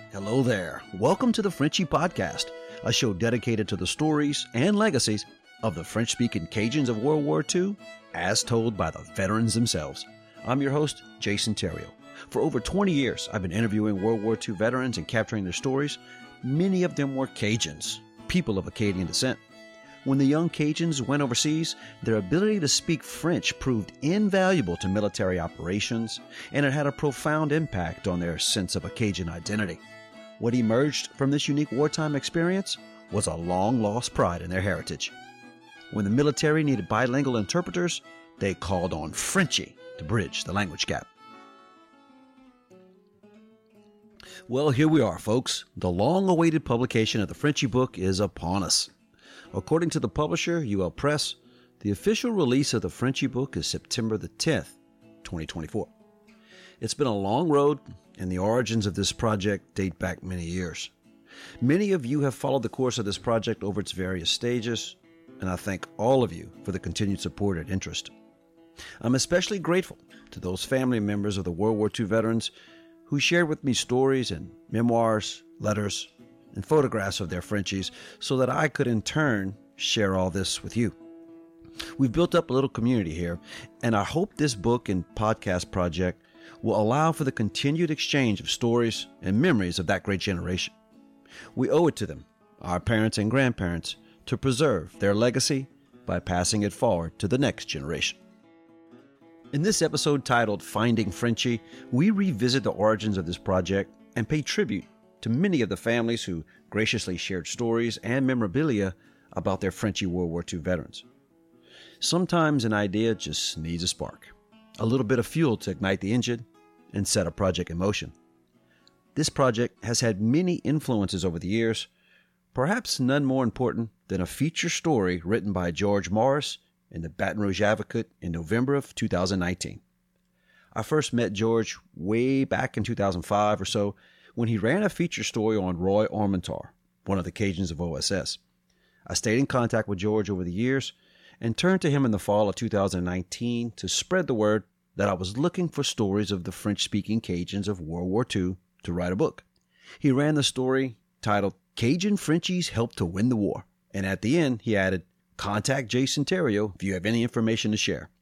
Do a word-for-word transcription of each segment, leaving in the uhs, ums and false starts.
Hello there. Welcome to the Frenchy Podcast, a show dedicated to the stories and legacies of the French-speaking Cajuns of World War Two, as told by the veterans themselves. I'm your host, Jason Theriault. For over twenty years, I've been interviewing World War Two veterans and capturing their stories. Many of them were Cajuns, people of Acadian descent. When the young Cajuns went overseas, their ability to speak French proved invaluable to military operations, and it had a profound impact on their sense of a Cajun identity. What emerged from this unique wartime experience was a long-lost pride in their heritage. When the military needed bilingual interpreters, they called on Frenchy to bridge the language gap. Well, here we are, folks. The long-awaited publication of the Frenchy book is upon us. According to the publisher, U L Press, the official release of the Frenchy book is September the tenth, twenty twenty-four. It's been a long road, and the origins of this project date back many years. Many of you have followed the course of this project over its various stages, and I thank all of you for the continued support and interest. I'm especially grateful to those family members of the World War Two veterans who shared with me stories and memoirs, letters, and photographs of their Frenchies so that I could in turn share all this with you. We've built up a little community here, and I hope this book and podcast project will allow for the continued exchange of stories and memories of that great generation. We owe it to them, our parents and grandparents, to preserve their legacy by passing it forward to the next generation. In this episode titled Finding Frenchy, we revisit the origins of this project and pay tribute to many of the families who graciously shared stories and memorabilia about their Frenchy World War Two veterans. Sometimes an idea just needs a spark, a little bit of fuel to ignite the engine and set a project in motion. This project has had many influences over the years, perhaps none more important than a feature story written by George Morris in the Baton Rouge Advocate in November of two thousand nineteen. I first met George way back in two thousand five or so when he ran a feature story on Roy Armentar, one of the Cajuns of O S S. I stayed in contact with George over the years and turned to him in the fall of two thousand nineteen to spread the word that I was looking for stories of the French-speaking Cajuns of World War Two to write a book. He ran the story titled Cajun Frenchies Helped to Win the War, and at the end he added, "Contact Jason Theriault if you have any information to share."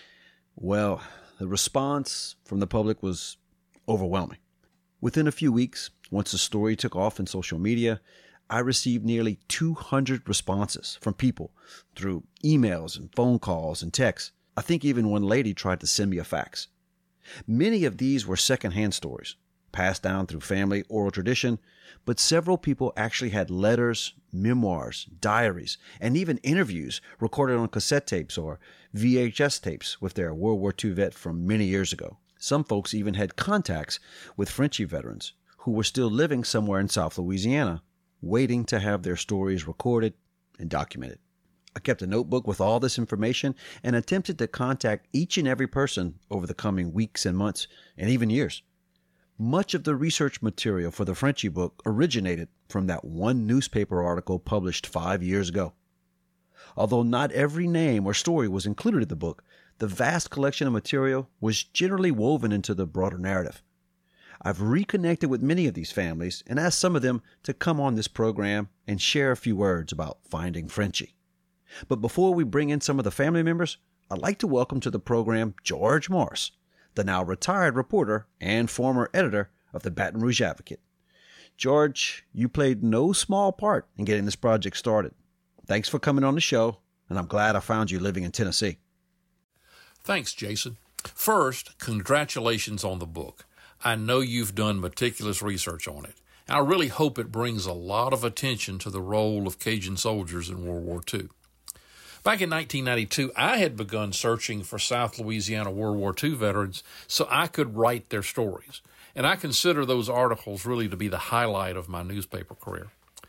Well, the response from the public was overwhelming. Within a few weeks, once the story took off in social media, I received nearly two hundred responses from people through emails and phone calls and texts. I think even one lady tried to send me a fax. Many of these were secondhand stories, passed down through family oral tradition, but several people actually had letters, memoirs, diaries, and even interviews recorded on cassette tapes or V H S tapes with their World War Two vet from many years ago. Some folks even had contacts with Frenchy veterans who were still living somewhere in South Louisiana, waiting to have their stories recorded and documented. I kept a notebook with all this information and attempted to contact each and every person over the coming weeks and months and even years. Much of the research material for the Frenchy book originated from that one newspaper article published five years ago. Although not every name or story was included in the book, the vast collection of material was generally woven into the broader narrative. I've reconnected with many of these families and asked some of them to come on this program and share a few words about finding Frenchy. But before we bring in some of the family members, I'd like to welcome to the program George Morris, the now retired reporter and former editor of the Baton Rouge Advocate. George, you played no small part in getting this project started. Thanks for coming on the show, and I'm glad I found you living in Tennessee. Thanks, Jason. First, congratulations on the book. I know you've done meticulous research on it. I really hope it brings a lot of attention to the role of Cajun soldiers in World War Two. Back in nineteen ninety-two, I had begun searching for South Louisiana World War Two veterans so I could write their stories, and I consider those articles really to be the highlight of my newspaper career.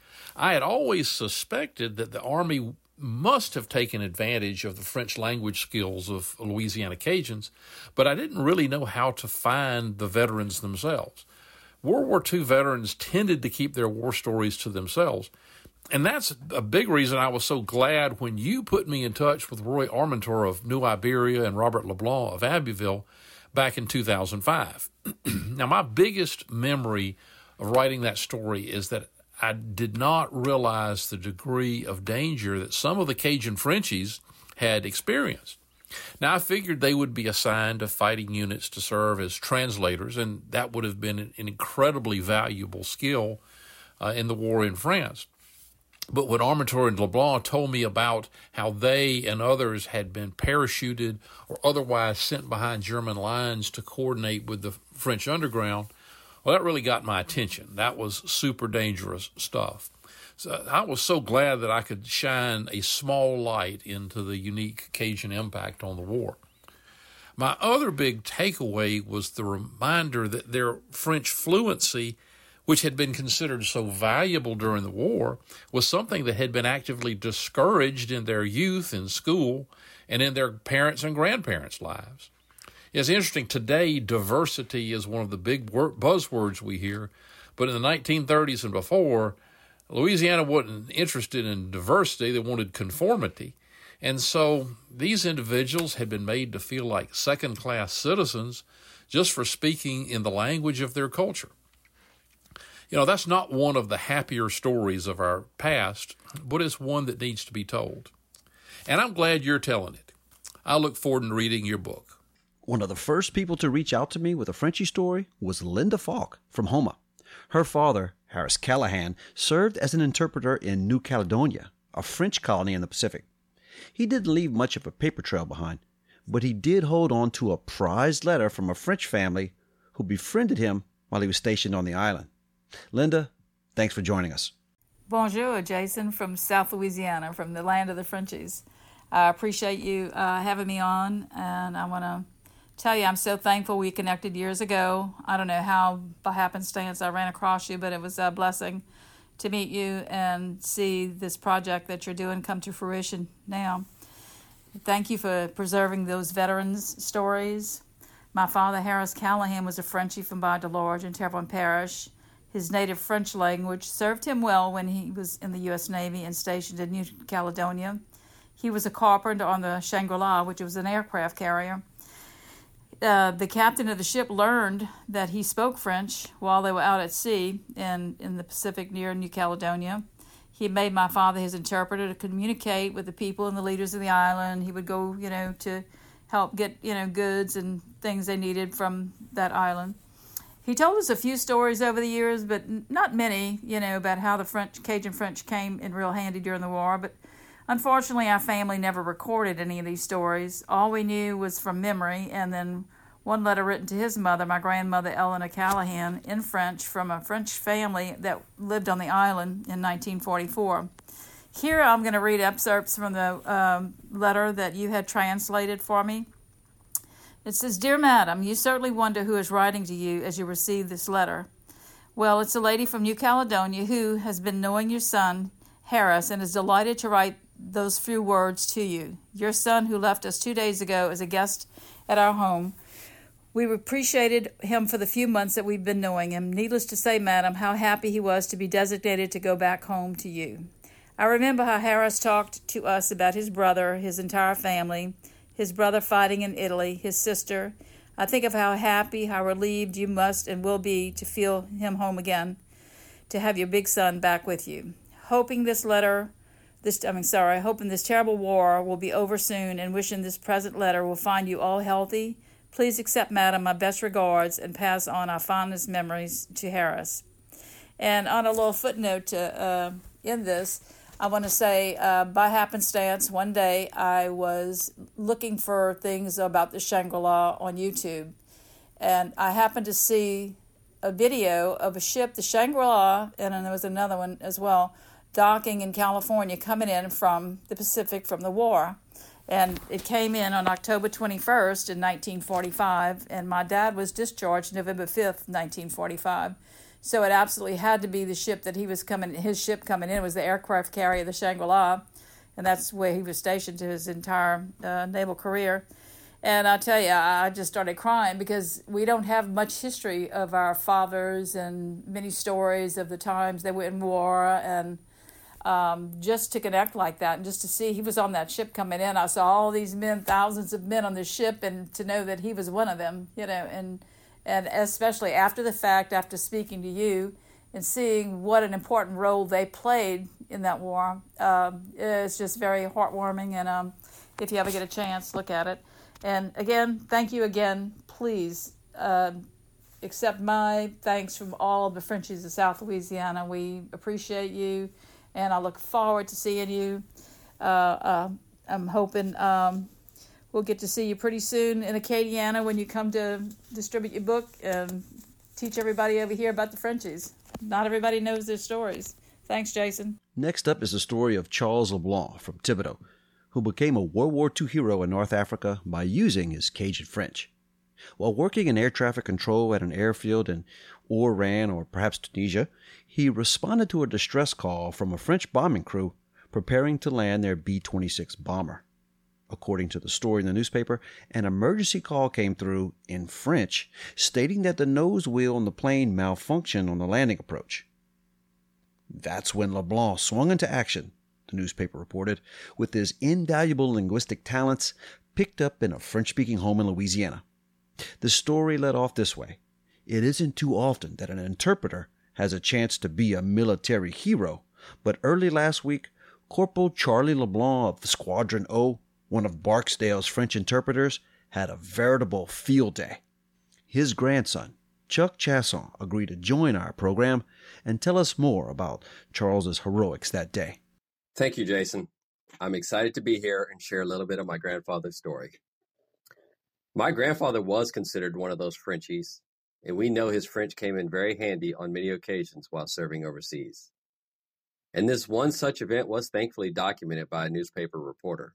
I had always suspected that the Army must have taken advantage of the French language skills of Louisiana Cajuns, but I didn't really know how to find the veterans themselves. World War Two veterans tended to keep their war stories to themselves, and that's a big reason I was so glad when you put me in touch with Roy Armentar of New Iberia and Robert LeBlanc of Abbeville back in two thousand five. Now, my biggest memory of writing that story is that I did not realize the degree of danger that some of the Cajun Frenchies had experienced. Now, I figured they would be assigned to fighting units to serve as translators, and that would have been an incredibly valuable skill uh, in the war in France. But when Armentor and LeBlanc told me about how they and others had been parachuted or otherwise sent behind German lines to coordinate with the French underground, well, that really got my attention. That was super dangerous stuff. So I was so glad that I could shine a small light into the unique Cajun impact on the war. My other big takeaway was the reminder that their French fluency, which had been considered so valuable during the war, was something that had been actively discouraged in their youth in school and in their parents' and grandparents' lives. It's interesting, today diversity is one of the big word, buzzwords we hear, but in the nineteen thirties and before, Louisiana wasn't interested in diversity, they wanted conformity. And so these individuals had been made to feel like second-class citizens just for speaking in the language of their culture. You know, that's not one of the happier stories of our past, but it's one that needs to be told. And I'm glad you're telling it. I look forward to reading your book. One of the first people to reach out to me with a Frenchie story was Linda Falk from Houma. Her father, Harris Callahan, served as an interpreter in New Caledonia, a French colony in the Pacific. He didn't leave much of a paper trail behind, but he did hold on to a prized letter from a French family who befriended him while he was stationed on the island. Linda, thanks for joining us. Bonjour, Jason, from South Louisiana, from the land of the Frenchies. I appreciate you uh, having me on, and I want to tell you I'm so thankful we connected years ago. I don't know how by happenstance I ran across you, but it was a blessing to meet you and see this project that you're doing come to fruition now. Thank you for preserving those veterans' stories. My father, Harris Callahan, was a Frenchie from Bas-de-Large in Terrebonne Parish. His native French language served him well when he was in the U S Navy and stationed in New Caledonia. He was a carpenter on the Shangri-La, which was an aircraft carrier. Uh, the captain of the ship learned that he spoke French while they were out at sea in, in the Pacific near New Caledonia. He made my father his interpreter to communicate with the people and the leaders of the island. He would go, you know, to help get, you know, goods and things they needed from that island. He told us a few stories over the years, but not many, you know, about how the French, Cajun French came in real handy during the war. But unfortunately, our family never recorded any of these stories. All we knew was from memory, and then one letter written to his mother, my grandmother, Eleanor Callahan, in French from a French family that lived on the island in nineteen forty-four. Here I'm going to read excerpts from the um, letter that you had translated for me. It says, "Dear Madam, you certainly wonder who is writing to you as you receive this letter. Well, it's a lady from New Caledonia who has been knowing your son, Harris, and is delighted to write those few words to you. Your son, who left us two days ago as a guest at our home. We appreciated him for the few months that we've been knowing him. Needless to say, madam, how happy he was to be designated to go back home to you. I remember how Harris talked to us about his brother, his entire family, his brother fighting in Italy, his sister. I think of how happy, how relieved you must and will be to feel him home again, to have your big son back with you. Hoping this letter, this I mean, sorry, hoping this terrible war will be over soon and wishing this present letter will find you all healthy. Please accept, madam, my best regards and pass on our fondest memories to Harris." And on a little footnote to uh, end this, I want to say, uh, by happenstance, one day I was looking for things about the Shangri-La on YouTube, and I happened to see a video of a ship, the Shangri-La, and then there was another one as well, docking in California, coming in from the Pacific from the war. And it came in on October twenty-first in nineteen forty-five, and my dad was discharged November fifth, nineteen forty-five. So it absolutely had to be the ship that he was coming, his ship coming in was the aircraft carrier, the Shangri-La, and that's where he was stationed to his entire uh, naval career. And I tell you, I just started crying because we don't have much history of our fathers and many stories of the times they were in war, and um, just to connect like that and just to see he was on that ship coming in. I saw all these men, thousands of men on the ship, and to know that he was one of them, you know, and And especially after the fact, after speaking to you, and seeing what an important role they played in that war um, is just very heartwarming. And um, if you ever get a chance, look at it. And again, thank you again. Please uh, accept my thanks from all of the Frenchies of South Louisiana. We appreciate you, and I look forward to seeing you. Uh, uh, I'm hoping um, we'll get to see you pretty soon in Acadiana when you come to distribute your book and teach everybody over here about the Frenchies. Not everybody knows their stories. Thanks, Jason. Next up is the story of Charles LeBlanc from Thibodaux, who became a World War Two hero in North Africa by using his Cajun French. While working in air traffic control at an airfield in Oran or perhaps Tunisia, he responded to a distress call from a French bombing crew preparing to land their B twenty-six bomber. According to the story in the newspaper, an emergency call came through in French stating that the nose wheel on the plane malfunctioned on the landing approach. That's when LeBlanc swung into action, the newspaper reported, with his invaluable linguistic talents picked up in a French-speaking home in Louisiana. The story led off this way. It isn't too often that an interpreter has a chance to be a military hero, but early last week, Corporal Charlie LeBlanc of Squadron O, one of Barksdale's French interpreters, had a veritable field day. His grandson, Chuck Chasson, agreed to join our program and tell us more about Charles's heroics that day. Thank you, Jason. I'm excited to be here and share a little bit of my grandfather's story. My grandfather was considered one of those Frenchies, and we know his French came in very handy on many occasions while serving overseas. And this one such event was thankfully documented by a newspaper reporter.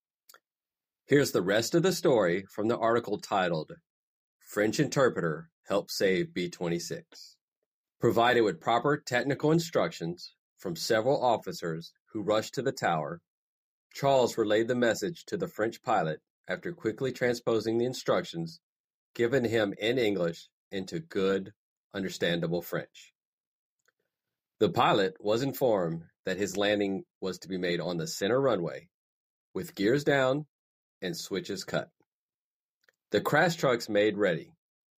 Here's the rest of the story from the article titled, French Interpreter Helped Save B twenty-six. Provided with proper technical instructions from several officers who rushed to the tower, Charles relayed the message to the French pilot after quickly transposing the instructions given him in English into good, understandable French. The pilot was informed that his landing was to be made on the center runway, with gears down and switches cut. The crash trucks made ready.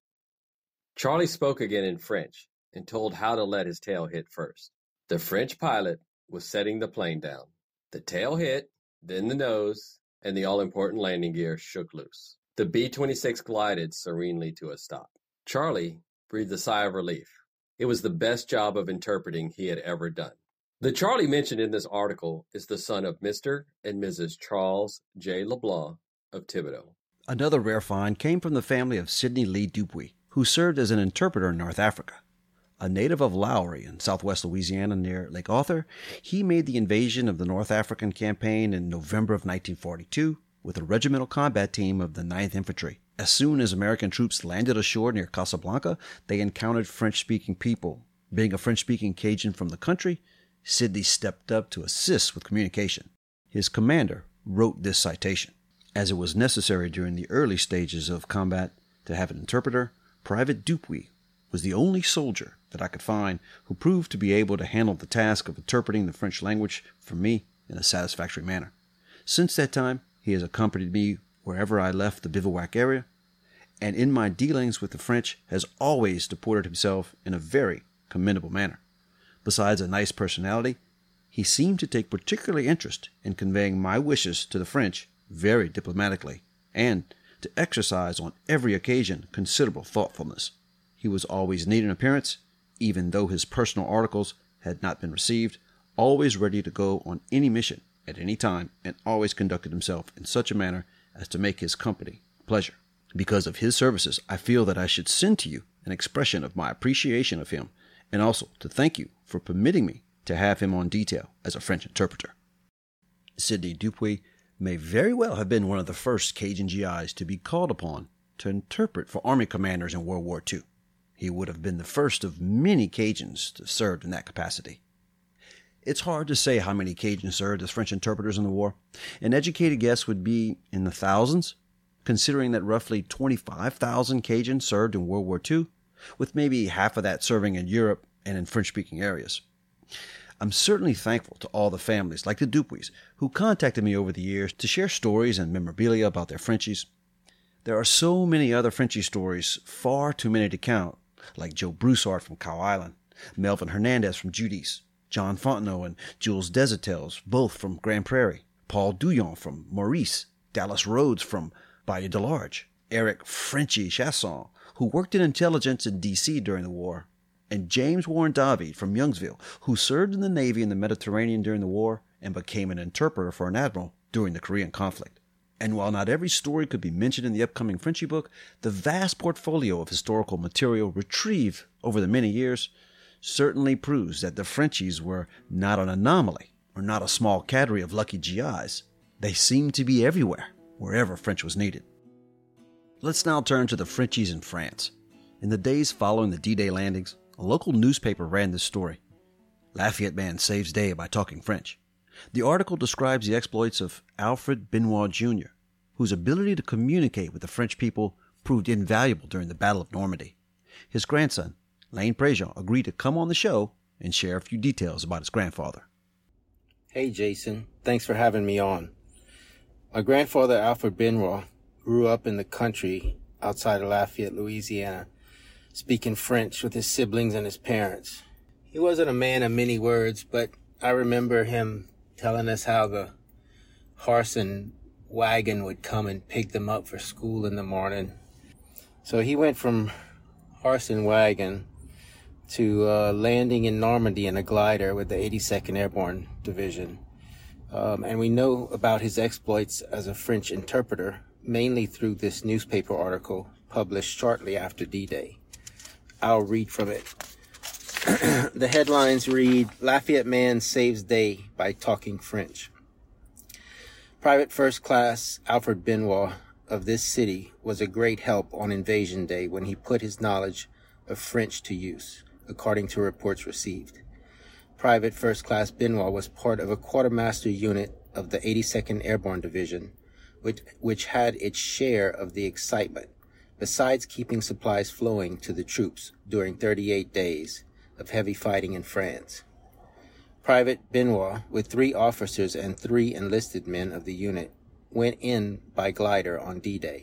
Charlie spoke again in French and told how to let his tail hit first. The French pilot was setting the plane down. The tail hit, then the nose, and the all-important landing gear shook loose. The B twenty-six glided serenely to a stop. Charlie breathed a sigh of relief. It was the best job of interpreting he had ever done. The Charlie mentioned in this article is the son of Mister and Missus Charles J. LeBlanc of Thibodaux. Another rare find came from the family of Sidney Lee Dupuy, who served as an interpreter in North Africa. A native of Lowry in southwest Louisiana near Lake Arthur, he made the invasion of the North African campaign in November of nineteen forty-two with a regimental combat team of the ninth Infantry. As soon as American troops landed ashore near Casablanca, they encountered French-speaking people. Being a French-speaking Cajun from the country, Sidney stepped up to assist with communication. His commander wrote this citation. As it was necessary during the early stages of combat to have an interpreter, Private Dupuy was the only soldier that I could find who proved to be able to handle the task of interpreting the French language for me in a satisfactory manner. Since that time, he has accompanied me wherever I left the bivouac area, and in my dealings with the French has always deported himself in a very commendable manner. Besides a nice personality, he seemed to take particular interest in conveying my wishes to the French very diplomatically, and to exercise on every occasion considerable thoughtfulness. He was always neat in appearance, even though his personal articles had not been received, always ready to go on any mission at any time, and always conducted himself in such a manner as to make his company a pleasure. Because of his services, I feel that I should send to you an expression of my appreciation of him, and also to thank you for permitting me to have him on detail as a French interpreter. Sidney Dupuy may very well have been one of the first Cajun G Is to be called upon to interpret for Army commanders in World War Two. He would have been the first of many Cajuns to serve in that capacity. It's hard to say how many Cajuns served as French interpreters in the war. An educated guess would be in the thousands, considering that roughly twenty-five thousand Cajuns served in World War Two, with maybe half of that serving in Europe and in French-speaking areas. I'm certainly thankful to all the families, like the Dupuys, who contacted me over the years to share stories and memorabilia about their Frenchies. There are so many other Frenchie stories, far too many to count, like Joe Broussard from Cow Island, Melvin Hernandez from Judy's, John Fontenot and Jules Desautel, both from Grand Prairie, Paul Douillon from Maurice, Dallas Rhodes from Bayou DeLarge, Eric Frenchy Chasson, who worked in intelligence in D C during the war, and James Warren David from Youngsville, who served in the Navy in the Mediterranean during the war and became an interpreter for an admiral during the Korean conflict. And while not every story could be mentioned in the upcoming Frenchy book, the vast portfolio of historical material retrieved over the many years certainly proves that the Frenchies were not an anomaly or not a small cadre of lucky G Is. They seemed to be everywhere, wherever French was needed. Let's now turn to the Frenchies in France. In the days following the D-Day landings, a local newspaper ran this story. Lafayette man saves day by talking French. The article describes the exploits of Alfred Benoit Junior, whose ability to communicate with the French people proved invaluable during the Battle of Normandy. His grandson, Lane Prejean, agreed to come on the show and share a few details about his grandfather. Hey, Jason. Thanks for having me on. My grandfather, Alfred Benoit, grew up in the country outside of Lafayette, Louisiana, speaking French with his siblings and his parents. He wasn't a man of many words, but I remember him telling us how the horse and wagon would come and pick them up for school in the morning. So he went from horse and wagon to uh, landing in Normandy in a glider with the eighty-second Airborne Division. Um, and we know about his exploits as a French interpreter, mainly through this newspaper article published shortly after D-Day. I'll read from it. The headlines read, Lafayette man saves day by talking French. Private First Class Alfred Benoit of this city was a great help on Invasion Day when he put his knowledge of French to use, according to reports received. Private First Class Benoit was part of a quartermaster unit of the eighty-second Airborne Division, which, which had its share of the excitement, besides keeping supplies flowing to the troops during thirty-eight days of heavy fighting in France. Private Benoit, with three officers and three enlisted men of the unit, went in by glider on D-Day.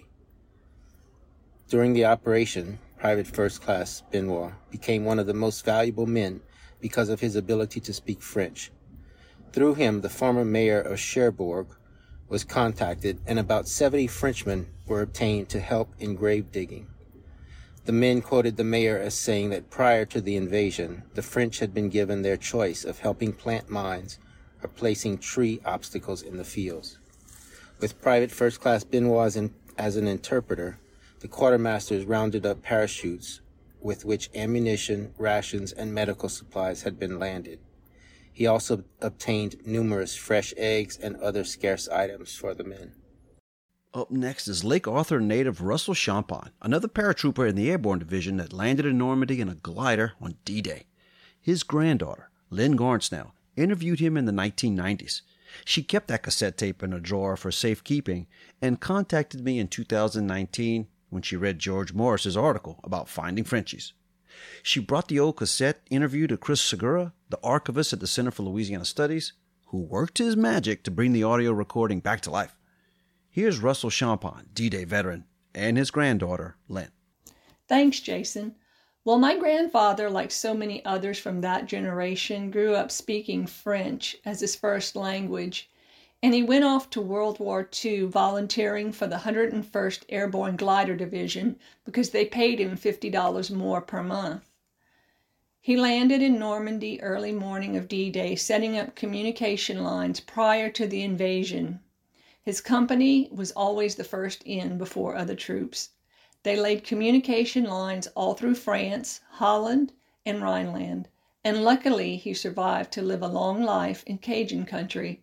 During the operation, Private First Class Benoit became one of the most valuable men because of his ability to speak French. Through him, the former mayor of Cherbourg was contacted, and about seventy Frenchmen were obtained to help in grave digging. The men quoted the mayor as saying that prior to the invasion, the French had been given their choice of helping plant mines or placing tree obstacles in the fields. With Private First Class Benoit as, in, as an interpreter, the quartermasters rounded up parachutes with which ammunition, rations, and medical supplies had been landed. He also obtained numerous fresh eggs and other scarce items for the men. Up next is Lake Arthur native Russell Champagne, another paratrooper in the Airborne Division that landed in Normandy in a glider on D-Day. His granddaughter, Lynn Garnsnell, interviewed him in the nineteen nineties. She kept that cassette tape in a drawer for safekeeping and contacted me in two thousand nineteen when she read George Morris's article about finding Frenchies. She brought the old cassette interview to Chris Segura, the archivist at the Center for Louisiana Studies, who worked his magic to bring the audio recording back to life. Here's Russell Champagne, D-Day veteran, and his granddaughter, Lynn. Thanks, Jason. Well, my grandfather, like so many others from that generation, grew up speaking French as his first language, and he went off to World War Two volunteering for the one hundred first Airborne Glider Division because they paid him fifty dollars more per month. He landed in Normandy early morning of D-Day, setting up communication lines prior to the invasion. His company was always the first in before other troops. They laid communication lines all through France, Holland, and Rhineland, and luckily he survived to live a long life in Cajun country.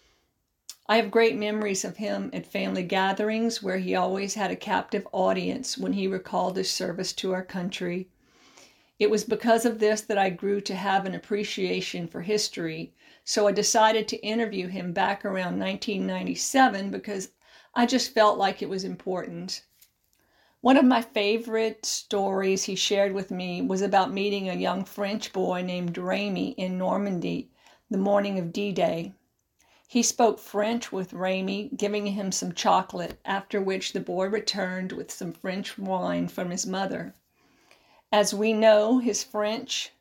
I have great memories of him at family gatherings where he always had a captive audience when he recalled his service to our country. It was because of this that I grew to have an appreciation for history, so I decided to interview him back around nineteen ninety-seven because I just felt like it was important. One of my favorite stories he shared with me was about meeting a young French boy named Rémy in Normandy the morning of D-Day. He spoke French with Rémy, giving him some chocolate, after which the boy returned with some French wine from his mother. As we know, his French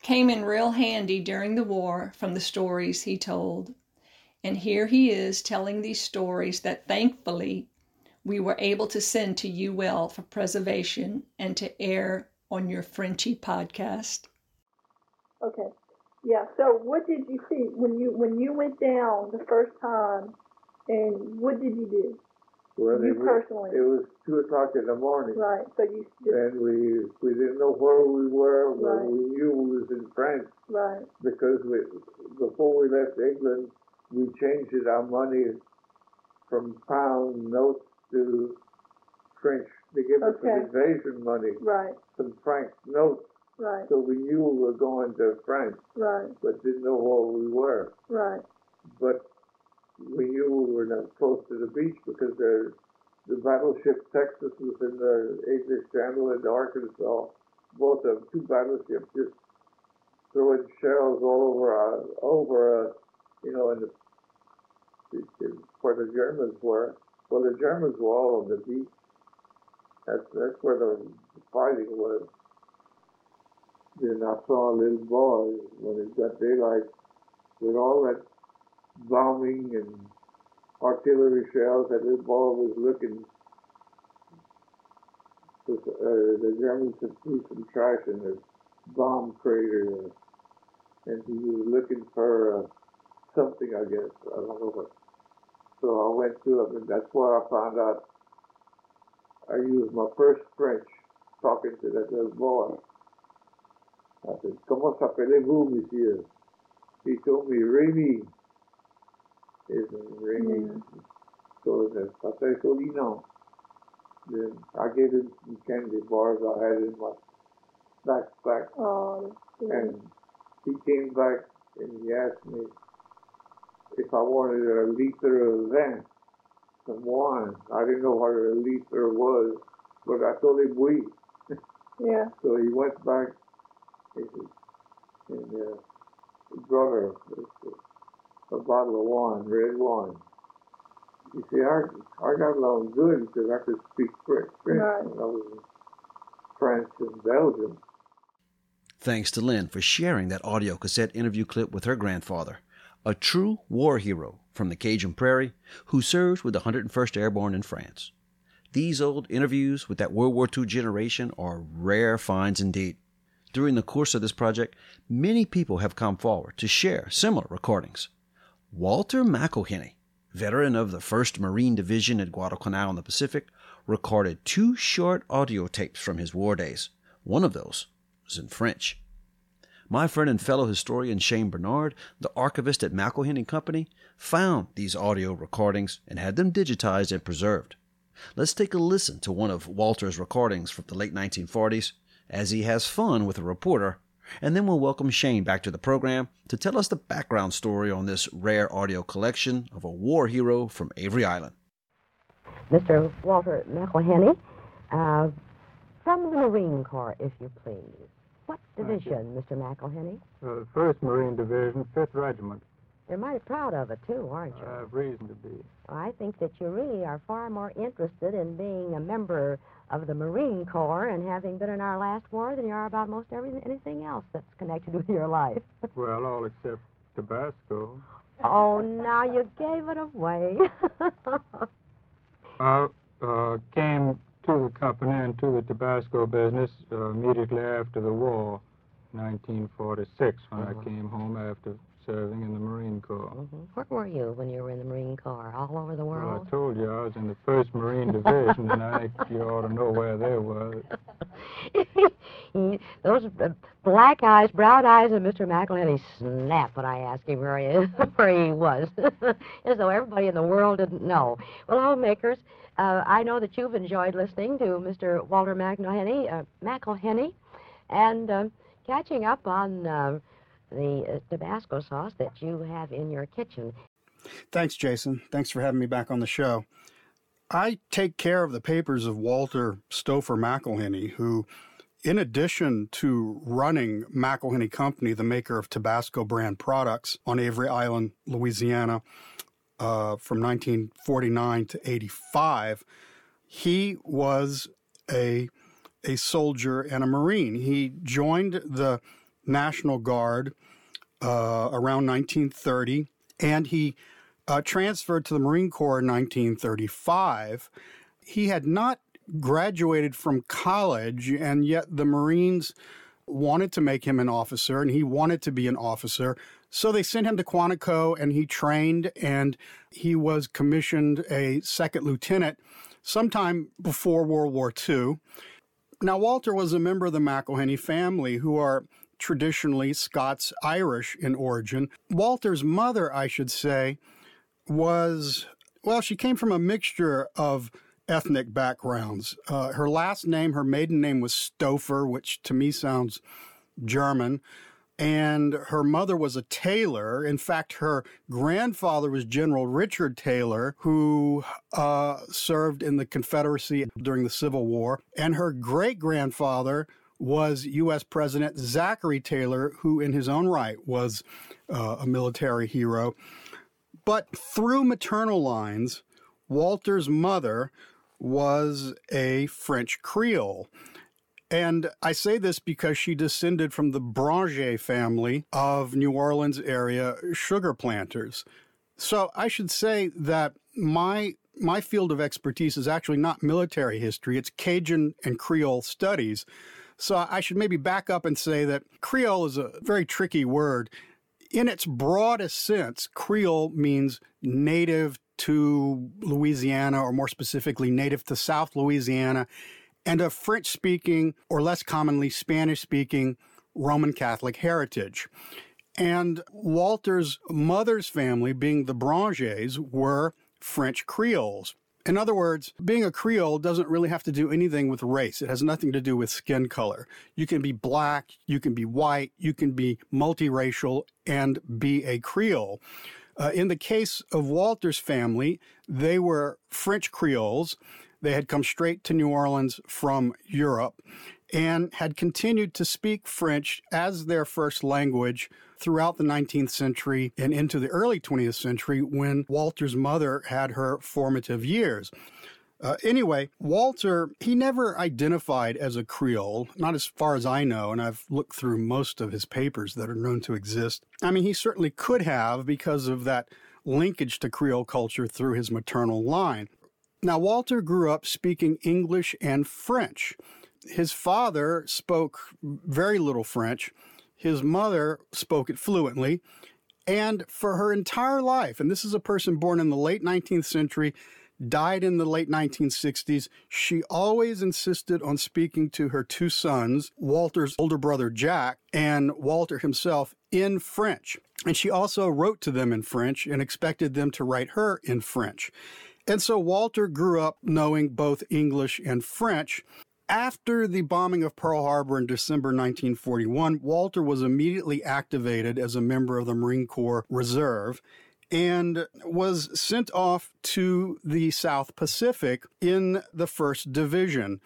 came in real handy during the war from the stories he told. And here he is telling these stories that thankfully we were able to send to U L for preservation and to air on your Frenchy podcast. Okay. Yeah, so what did you see when you when you went down the first time, and what did you do? Well, you it was, personally? It was two o'clock in the morning. Right, so you just... And we we didn't know where we were, but right. we knew we was in France. Right. Because we, before we left England, we changed our money from pound notes to French. They gave us okay. some invasion money. Right. Some franc notes. Right. So we knew we were going to France. Right. But didn't know where we were. Right. But we knew we were not close to the beach because the the battleship Texas was in the English Channel and the Arkansas. Both of them, two battleships, just throwing shells all over uh, over us, you know, in the where the Germans were. Well, the Germans were all on the beach. That's that's where the fighting was. Then I saw a little boy when it got daylight with all that bombing and artillery shells. That little boy was looking. Uh, the Germans had threw some trash in the bomb crater, uh, and he was looking for uh, something, I guess. I don't know what. So I went to him, and that's where I found out. I used my first French talking to that little boy. I said, "Comment s'appelez-vous, monsieur?" He told me, "Rémi." His name, Rémi. Mm. So I said, "Solinon." Then I gave him some candy bars I had in my backpack. Oh, yeah. And he came back and he asked me if I wanted a liter of vin, some wine. I didn't know what a liter was, but I told him oui. Yeah. So he went back and, and uh, brought a, a bottle of wine, red wine. You see, I, I got along good because I could speak French, French right. when I was in France and Belgium. Thanks to Lynn for sharing that audio cassette interview clip with her grandfather, a true war hero from the Cajun Prairie who served with the one hundred first Airborne in France. These old interviews with that World War Two generation are rare finds indeed. During the course of this project, many people have come forward to share similar recordings. Walter McElhenney, veteran of the first Marine Division at Guadalcanal in the Pacific, recorded two short audio tapes from his war days. One of those was in French. My friend and fellow historian Shane Bernard, the archivist at McElhenney Company, found these audio recordings and had them digitized and preserved. Let's take a listen to one of Walter's recordings from the late nineteen forties as he has fun with a reporter, and then we'll welcome Shane back to the program to tell us the background story on this rare audio collection of a war hero from Avery Island. Mister Walter McElhenney, uh, from the Marine Corps, if you please. What division, Mister McElhenney? Uh, first Marine Division, fifth Regiment. You're mighty proud of it, too, aren't you? I have reason to be. Well, I think that you really are far more interested in being a member of the Marine Corps and having been in our last war than you are about most everything, anything else that's connected with your life. Well, all except Tabasco. Oh, now you gave it away. I uh, came to the company and to the Tabasco business uh, immediately after the war, nineteen forty-six, when uh-huh. I came home after serving in the Marine Corps. Mm-hmm. Where were you when you were in the Marine Corps? All over the world? Well, I told you I was in the first Marine Division, and I think you ought to know where they were. Those uh, black eyes, brown eyes of Mister McElhenney snapped when I asked him where he, where he was, as though everybody in the world didn't know. Well, homemakers, uh, I know that you've enjoyed listening to Mister Walter McElhenney, uh, McElhenney, and uh, catching up on uh, the uh, Tabasco sauce that you have in your kitchen. Thanks, Jason. Thanks for having me back on the show. I take care of the papers of Walter Stouffer McElhenney, who, in addition to running McElhenney Company, the maker of Tabasco brand products on Avery Island, Louisiana, uh, from nineteen forty-nine to eighty-five, he was a a soldier and a Marine. He joined the National Guard uh, around nineteen thirty, and he uh, transferred to the Marine Corps in nineteen thirty-five. He had not graduated from college, and yet the Marines wanted to make him an officer, and he wanted to be an officer. So they sent him to Quantico, and he trained, and he was commissioned a second lieutenant sometime before World War Two. Now, Walter was a member of the McIlhenny family, who are traditionally Scots-Irish in origin. Walter's mother, I should say, was, well, she came from a mixture of ethnic backgrounds. Uh, her last name, her maiden name was Stouffer, which to me sounds German. And her mother was a tailor. In fact, her grandfather was General Richard Taylor, who uh, served in the Confederacy during the Civil War. And her great-grandfather was U S President Zachary Taylor, who in his own right was uh, a military hero. But through maternal lines, Walter's mother was a French Creole. And I say this because she descended from the Branger family of New Orleans area sugar planters. So I should say that my my field of expertise is actually not military history. It's Cajun and Creole studies. So I should maybe back up and say that Creole is a very tricky word. In its broadest sense, Creole means native to Louisiana, or more specifically, native to South Louisiana, and of French-speaking, or less commonly Spanish-speaking, Roman Catholic heritage. And Walter's mother's family, being the Brangers, were French Creoles. In other words, being a Creole doesn't really have to do anything with race. It has nothing to do with skin color. You can be black, you can be white, you can be multiracial, and be a Creole. Uh, in the case of Walter's family, they were French Creoles. They had come straight to New Orleans from Europe and had continued to speak French as their first language throughout the nineteenth century and into the early twentieth century, when Walter's mother had her formative years. Uh, anyway, Walter, he never identified as a Creole, not as far as I know, and I've looked through most of his papers that are known to exist. I mean, he certainly could have, because of that linkage to Creole culture through his maternal line. Now, Walter grew up speaking English and French. His father spoke very little French. His mother spoke it fluently. And for her entire life, and this is a person born in the late nineteenth century, died in the late nineteen sixties, she always insisted on speaking to her two sons, Walter's older brother Jack and Walter himself, in French. And she also wrote to them in French and expected them to write her in French. And so Walter grew up knowing both English and French. After the bombing of Pearl Harbor in December nineteen forty-one, Walter was immediately activated as a member of the Marine Corps Reserve and was sent off to the South Pacific in the first Division.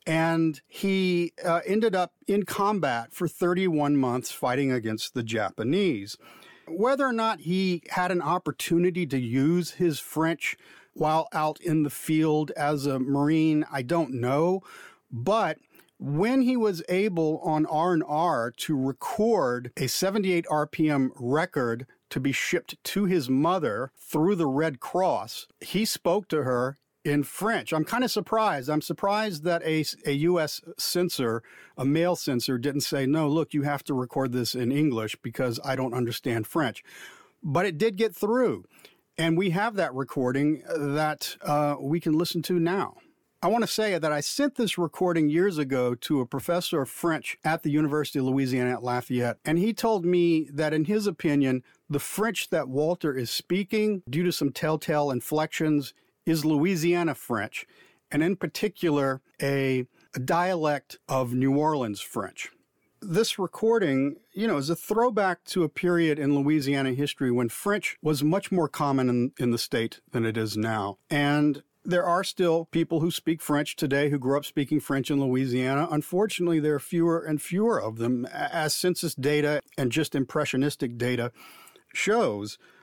And he uh, ended up in combat for thirty-one months fighting against the Japanese. Whether or not he had an opportunity to use his French while out in the field as a Marine, I don't know. But when he was able on R and R to record a seventy-eight R P M record to be shipped to his mother through the Red Cross, he spoke to her in French. I'm kind of surprised. I'm surprised that a, a U S censor, a male censor, didn't say, no, look, you have to record this in English because I don't understand French. But it did get through. And we have that recording that uh, we can listen to now. I want to say that I sent this recording years ago to a professor of French at the University of Louisiana at Lafayette, and he told me that in his opinion, the French that Walter is speaking, due to some telltale inflections, is Louisiana French, and in particular, a, a dialect of New Orleans French. This recording, you know, is a throwback to a period in Louisiana history when French was much more common in, in the state than it is now. And there are still people who speak French today who grew up speaking French in Louisiana. Unfortunately, there are fewer and fewer of them, as census data and just impressionistic data shows.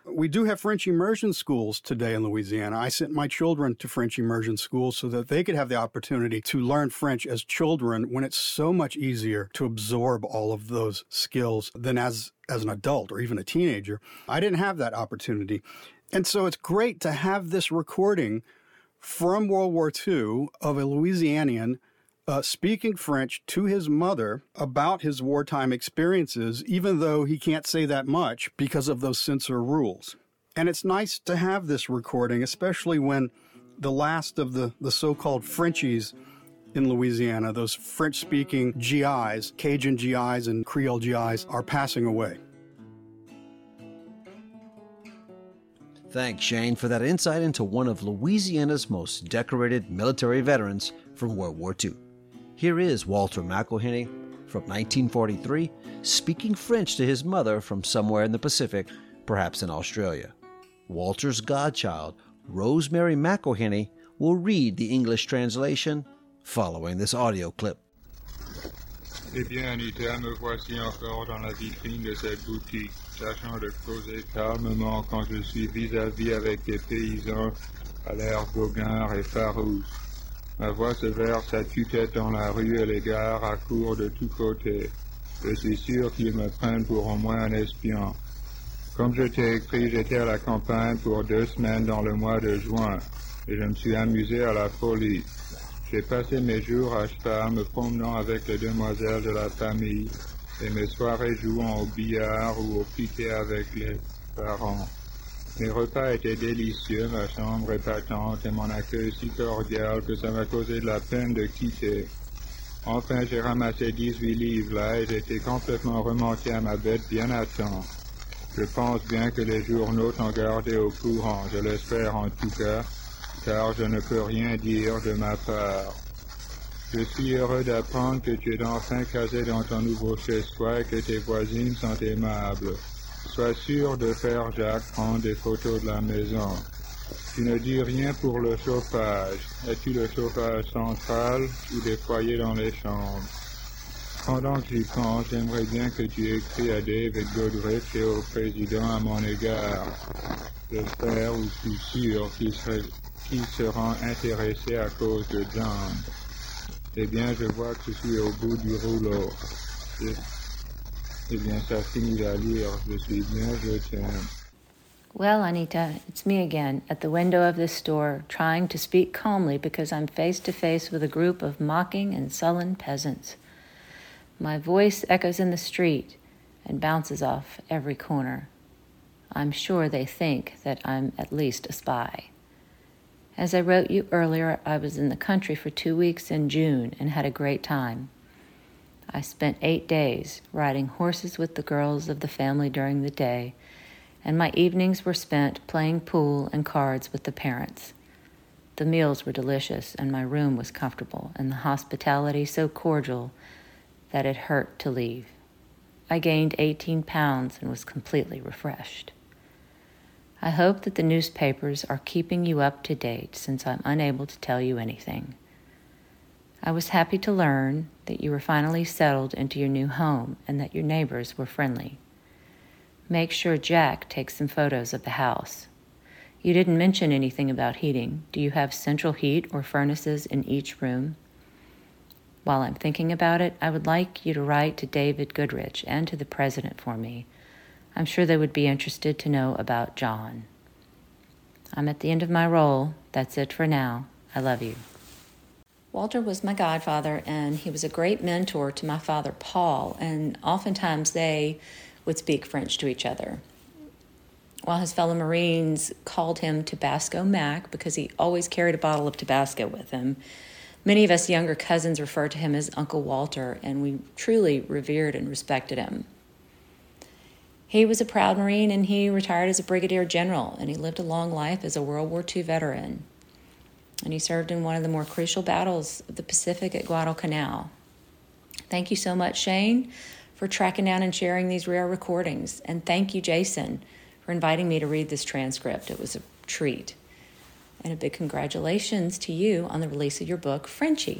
We do have French immersion schools today in Louisiana. I sent my children to French immersion schools so that they could have the opportunity to learn French as children when it's so much easier to absorb all of those skills than as, as an adult or even a teenager. I didn't have that opportunity. And so it's great to have this recording from World War Two of a Louisianian Uh, speaking French to his mother about his wartime experiences, even though he can't say that much because of those censor rules. And it's nice to have this recording, especially when the last of the, the so-called Frenchies in Louisiana, those French-speaking G Is, Cajun G Is and Creole G Is, are passing away. Thanks, Shane, for that insight into one of Louisiana's most decorated military veterans from World War Two. Here is Walter McElhenney from nineteen forty-three, speaking French to his mother from somewhere in the Pacific, perhaps in Australia. Walter's godchild, Rosemary McElhenney, will read the English translation following this audio clip. Eh bien, Anita, me voici encore dans la vitrine de cette boutique, tâchant de causer calmement quand je suis vis-à-vis avec des paysans à l'air boguard et farouche. Ma voix se verse à tue-tête dans la rue et les gares accourent de tous côtés. Je suis sûr qu'ils me prennent pour au moins un espion. Comme je t'ai écrit, j'étais à la campagne pour deux semaines dans le mois de juin, et je me suis amusé à la folie. J'ai passé mes jours à cheval me promenant avec les demoiselles de la famille, et mes soirées jouant au billard ou au piquet avec les parents. Mes repas étaient délicieux, ma chambre épatante et mon accueil si cordial que ça m'a causé de la peine de quitter. Enfin, j'ai ramassé dix-huit livres là et j'étais complètement remonté à ma bête bien à temps. Je pense bien que les journaux t'ont gardé au courant, je l'espère en tout cas, car je ne peux rien dire de ma part. Je suis heureux d'apprendre que tu es enfin casé dans ton nouveau chez-soi et que tes voisines sont aimables. Sois sûr de faire Jacques prendre des photos de la maison. Tu ne dis rien pour le chauffage. As-tu le chauffage central ou des foyers dans les chambres? Pendant que j'y pense, j'aimerais bien que tu écris à David Goodrich et au président à mon égard. J'espère ou je suis sûr qu'ils qu'ils seront intéressés à cause de John. Eh bien, je vois que je suis au bout du rouleau. Je... Eh bien, ça finit à lire. Je suis bien, je t'aime. Well, Anita, it's me again at the window of this store, trying to speak calmly because I'm face to face with a group of mocking and sullen peasants. My voice echoes in the street and bounces off every corner. I'm sure they think that I'm at least a spy. As I wrote you earlier, I was in the country for two weeks in June and had a great time. I spent eight days riding horses with the girls of the family during the day, and my evenings were spent playing pool and cards with the parents. The meals were delicious, and my room was comfortable, and the hospitality so cordial that it hurt to leave. I gained eighteen pounds and was completely refreshed. I hope that the newspapers are keeping you up to date since I'm unable to tell you anything. I was happy to learn that you were finally settled into your new home and that your neighbors were friendly. Make sure Jack takes some photos of the house. You didn't mention anything about heating. Do you have central heat or furnaces in each room? While I'm thinking about it, I would like you to write to David Goodrich and to the president for me. I'm sure they would be interested to know about John. I'm at the end of my role. That's it for now. I love you. Walter was my godfather, and he was a great mentor to my father, Paul, and oftentimes they would speak French to each other. While his fellow Marines called him Tabasco Mac because he always carried a bottle of Tabasco with him, many of us younger cousins referred to him as Uncle Walter, and we truly revered and respected him. He was a proud Marine, and he retired as a brigadier general, and he lived a long life as a World War Two veteran. And he served in one of the more crucial battles of the Pacific at Guadalcanal. Thank you so much, Shane, for tracking down and sharing these rare recordings. And thank you, Jason, for inviting me to read this transcript. It was a treat. And a big congratulations to you on the release of your book, Frenchie.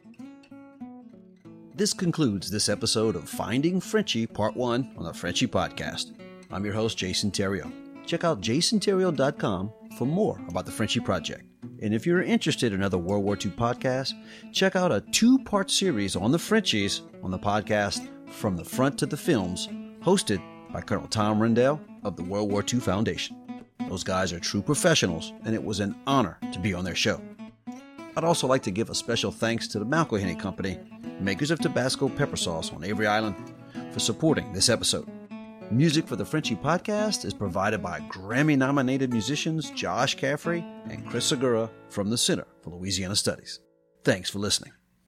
This concludes this episode of Finding Frenchie Part one on the Frenchie Podcast. I'm your host, Jason Theriault. check out jason terrio dot com for more about the Frenchie Project. And if you're interested in other World War Two podcasts, check out a two-part series on the Frenchies on the podcast From the Front to the Films, hosted by Colonel Tom Rendell of the World War Two Foundation. Those guys are true professionals, and it was an honor to be on their show. I'd also like to give a special thanks to the McIlhenny Company, makers of Tabasco pepper sauce on Avery Island, for supporting this episode. Music for the Frenchie Podcast is provided by Grammy-nominated musicians Josh Caffrey and Chris Segura from the Center for Louisiana Studies. Thanks for listening.